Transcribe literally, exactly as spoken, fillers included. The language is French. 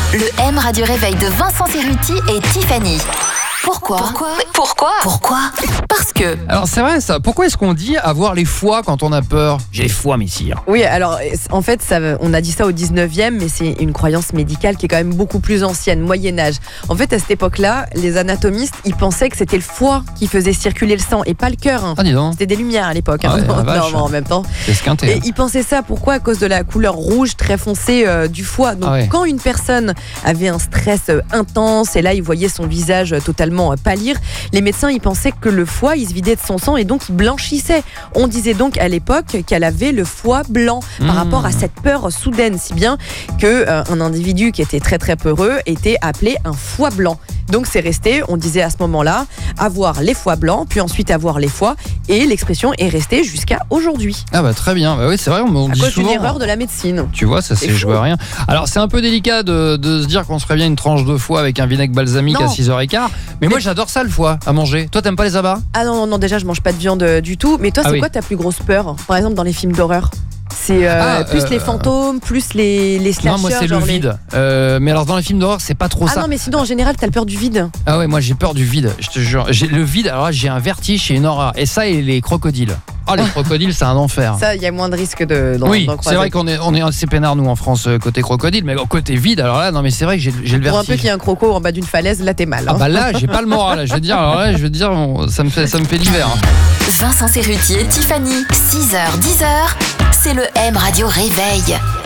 Le M Radio Réveil de Vincent Cerruti et Tiffany. Pourquoi Pourquoi Pourquoi Pourquoi Parce que... Alors c'est vrai ça, pourquoi est-ce qu'on dit avoir les foies quand on a peur ? J'ai les foies messire. Oui, alors en fait, ça, on a dit ça au dix-neuvième, mais c'est une croyance médicale qui est quand même beaucoup plus ancienne, Moyen-Âge. En fait, à cette époque-là, les anatomistes, ils pensaient que c'était le foie qui faisait circuler le sang et pas le cœur. Hein. Ah dis donc. C'était des lumières à l'époque, Ah hein. ouais, la vache. Non, en même temps. C'est esquinté. Et hein. ils pensaient ça, pourquoi ? À cause de la couleur rouge très foncée euh, du foie. Donc Ah ouais. quand une personne avait un stress euh, intense, et là, ils voyaient son visage euh, totalement euh, pâlir, les médecins, ils pensaient que le foie, il se vidait de son sang et donc il blanchissait. On disait donc à l'époque qu'elle avait le foie blanc par Mmh. rapport à cette peur soudaine, si bien qu'un euh, individu qui était très très peureux était appelé un foie blanc. Donc c'est resté, on disait à ce moment-là, avoir les foies blancs, puis ensuite avoir les foies, et l'expression est restée jusqu'à aujourd'hui. Ah bah très bien, bah oui c'est vrai, on, on À dit cause d'une souvent... erreur de la médecine. Tu vois, ça C'est c'est fou. joué à rien. Alors c'est un peu délicat de, de se dire qu'on se ferait bien une tranche de foie avec un vinaigre balsamique Non. à six heures quinze. Mais moi j'adore ça le foie, à manger. Toi t'aimes pas les abats ? Ah non, non, non, déjà je mange pas de viande euh, du tout, mais toi Ah c'est oui. quoi ta plus grosse peur ? Par exemple dans les films d'horreur ? C'est euh, Ah, plus euh, les fantômes, plus les, les slashers. Non moi c'est le genre les- vide. Euh, mais alors dans les films d'horreur c'est pas trop Ah ça. non, mais sinon en général t'as le peur du vide. Ah ouais, moi j'ai peur du vide, je te jure. J'ai le vide, alors là j'ai un vertige, j'ai une horreur. Et ça et les crocodiles. Ah les crocodiles c'est un enfer. Ça, il y a moins de risques de, d'en, oui, d'en c'est croiser. vrai qu'on est, on est assez peinard nous en France euh, côté crocodile, mais côté vide, alors là non mais c'est vrai que j'ai, j'ai le Pour un vertige. peu qu'il y ait un croco en bas d'une falaise, là t'es mal. Ah hein. bah là j'ai pas le moral, je veux dire, alors là je veux dire, on- ça me fait, ça me fait l'hiver. hein. Vincent Cerruti et Tiffany, six heures dix heures, c'est le M Radio Réveil.